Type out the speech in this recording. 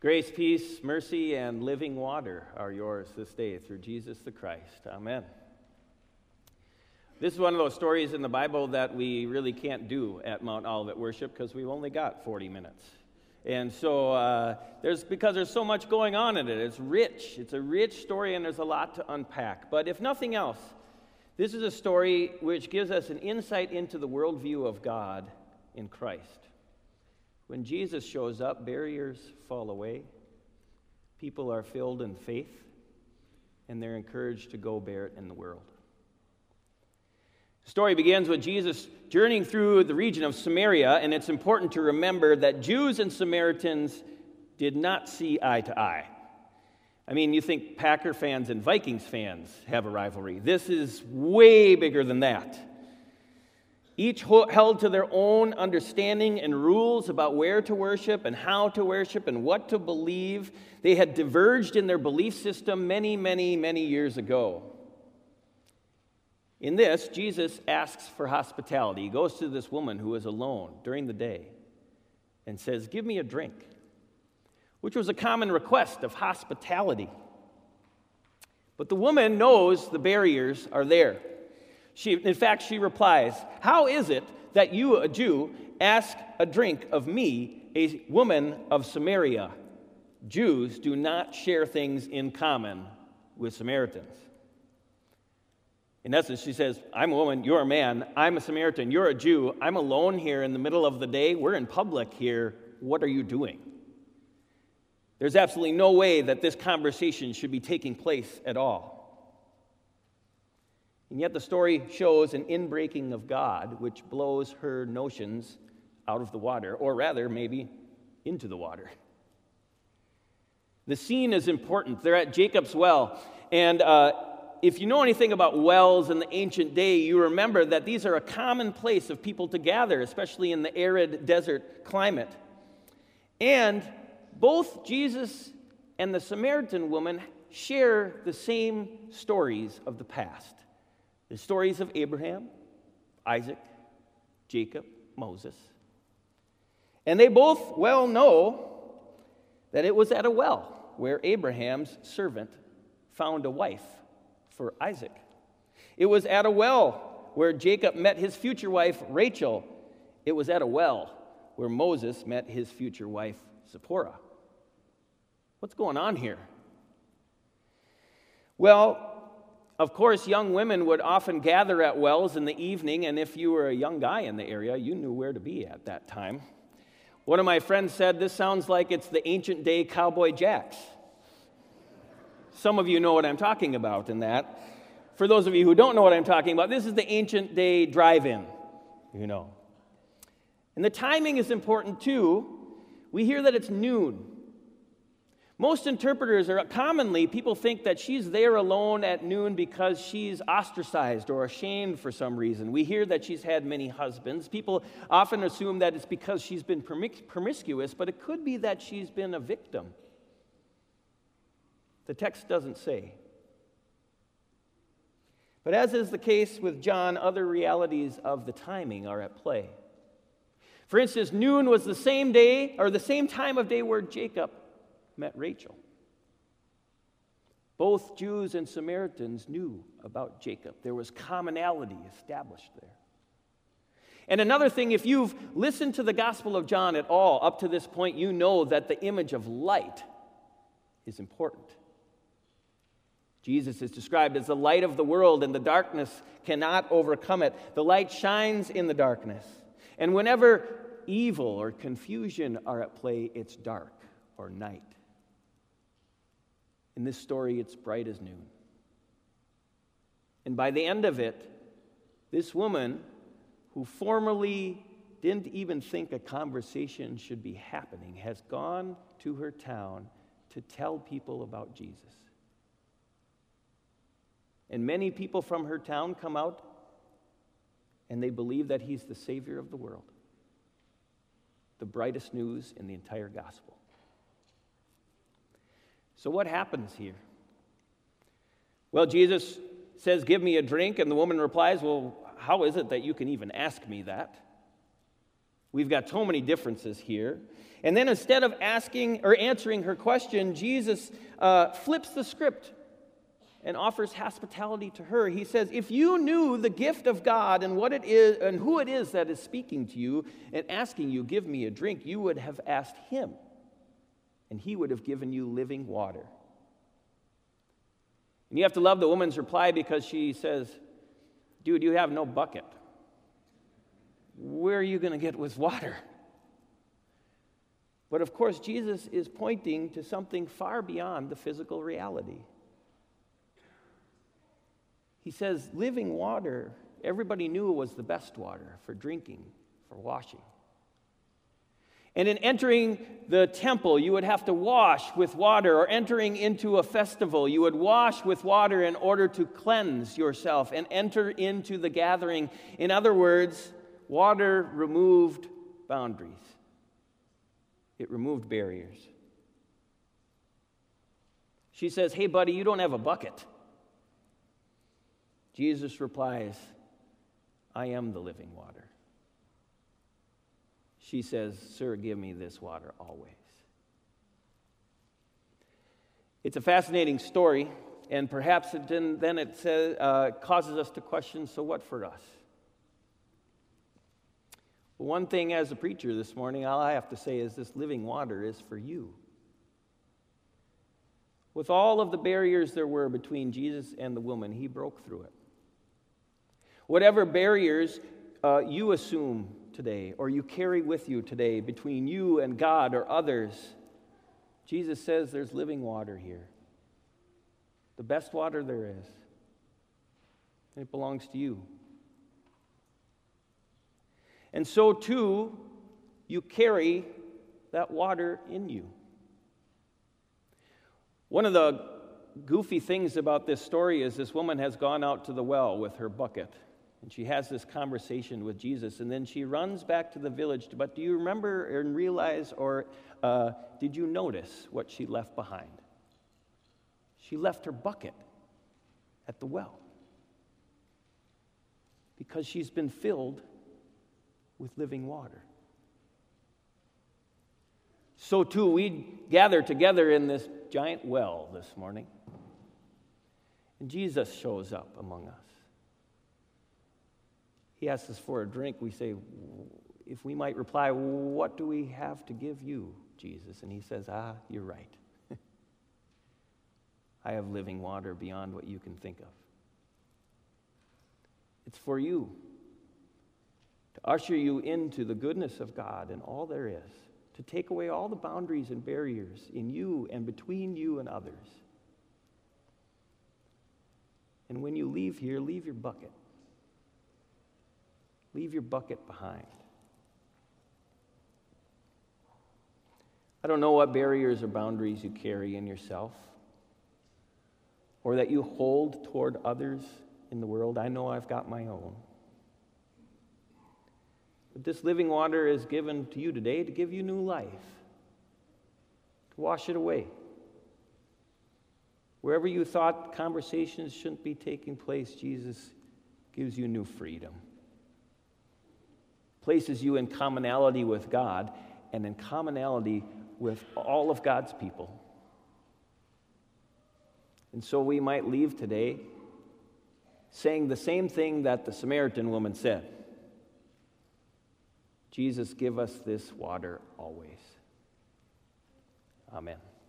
Grace, peace, mercy, and living water are yours this day through Jesus the Christ. Amen. This is one of those stories in the Bible that we really can't do at Mount Olivet Worship because we've only got 40 minutes. And so because there's so much going on in it. It's rich. It's a rich story, and there's a lot to unpack. But if nothing else, this is a story which gives us an insight into the worldview of God in Christ. When Jesus shows up, barriers fall away. People are filled in faith, and they're encouraged to go bear it in the world. The story begins with Jesus journeying through the region of Samaria, and it's important to remember that Jews and Samaritans did not see eye to eye. I mean, you think Packer fans and Vikings fans have a rivalry. This is way bigger than that. Each held to their own understanding and rules about where to worship and how to worship and what to believe. They had diverged in their belief system many, many, many years ago. In this, Jesus asks for hospitality. He goes to this woman who is alone during the day and says, "Give me a drink," which was a common request of hospitality. But the woman knows the barriers are there. In fact, she replies, "How is it that you, a Jew, ask a drink of me, a woman of Samaria? Jews do not share things in common with Samaritans." In essence, she says, "I'm a woman, you're a man, I'm a Samaritan, you're a Jew, I'm alone here in the middle of the day, we're in public here, what are you doing?" There's absolutely no way that this conversation should be taking place at all. And yet the story shows an inbreaking of God which blows her notions out of the water, or rather, maybe into the water. The scene is important. They're at Jacob's well, and if you know anything about wells in the ancient day, you remember that these are a common place of people to gather, especially in the arid desert climate. And both Jesus and the Samaritan woman share the same stories of the past. The stories of Abraham, Isaac, Jacob, Moses. And they both well know that it was at a well where Abraham's servant found a wife for Isaac. It was at a well where Jacob met his future wife, Rachel. It was at a well where Moses met his future wife, Zipporah. What's going on here? Well, of course, young women would often gather at wells in the evening, and if you were a young guy in the area, you knew where to be at that time. One of my friends said, "This sounds like it's the ancient day Cowboy Jacks." Some of you know what I'm talking about in that. For those of you who don't know what I'm talking about, this is the ancient day drive-in, you know. And the timing is important too. We hear that it's noon. Most interpreters commonly, people think that she's there alone at noon because she's ostracized or ashamed for some reason. We hear that she's had many husbands. People often assume that it's because she's been promiscuous, but it could be that she's been a victim. The text doesn't say. But as is the case with John, other realities of the timing are at play. For instance, noon was the same day or the same time of day where Jacob met Rachel. Both Jews and Samaritans knew about Jacob. There was commonality established there. And another thing, if you've listened to the Gospel of John at all up to this point, you know that the image of light is important. Jesus is described as the light of the world, and the darkness cannot overcome it. The light shines in the darkness. And whenever evil or confusion are at play, it's dark or night. In this story, it's bright as noon. And by the end of it, this woman, who formerly didn't even think a conversation should be happening, has gone to her town to tell people about Jesus. And many people from her town come out, and they believe that he's the Savior of the world. The brightest news in the entire gospel. So what happens here? Well, Jesus says, "Give me a drink," and the woman replies, "Well, how is it that you can even ask me that?" We've got so many differences here. And then instead of asking or answering her question, Jesus flips the script and offers hospitality to her. He says, if you knew the gift of God and what it is and who it is that is speaking to you and asking you, give me a drink, you would have asked him, and he would have given you living water. And you have to love the woman's reply, because she says, dude, you have no bucket. Where are you going to get with water? But of course, Jesus is pointing to something far beyond the physical reality. He says living water, everybody knew it was the best water for drinking, for washing. And in entering the temple, you would have to wash with water, or entering into a festival, you would wash with water in order to cleanse yourself and enter into the gathering. In other words, water removed boundaries. It removed barriers. She says, hey, buddy, you don't have a bucket. Jesus replies, I am the living water. She says, sir, give me this water always. It's a fascinating story, and perhaps it causes us to question, so what for us? Well, one thing as a preacher this morning, all I have to say is this living water is for you. With all of the barriers there were between Jesus and the woman, he broke through it. Whatever barriers you assume today, or you carry with you today between you and God or others, Jesus says there's living water here. The best water there is. And it belongs to you. And so too, you carry that water in you. One of the goofy things about this story is this woman has gone out to the well with her bucket. And she has this conversation with Jesus, and then she runs back to the village. But do you remember and realize, or did you notice what she left behind? She left her bucket at the well, because she's been filled with living water. So too, we gather together in this giant well this morning, and Jesus shows up among us. He asks us for a drink. We say, if we might reply, what do we have to give you, Jesus? And he says, you're right. I have living water beyond what you can think of. It's for you, to usher you into the goodness of God and all there is, to take away all the boundaries and barriers in you and between you and others. And when you leave here, leave your bucket. Leave your bucket behind. I don't know what barriers or boundaries you carry in yourself, or that you hold toward others in the world. I know I've got my own. But this living water is given to you today to give you new life, to wash it away. Wherever you thought conversations shouldn't be taking place, Jesus gives you new freedom. Places you in commonality with God and in commonality with all of God's people. And so we might leave today saying the same thing that the Samaritan woman said. Jesus, give us this water always. Amen.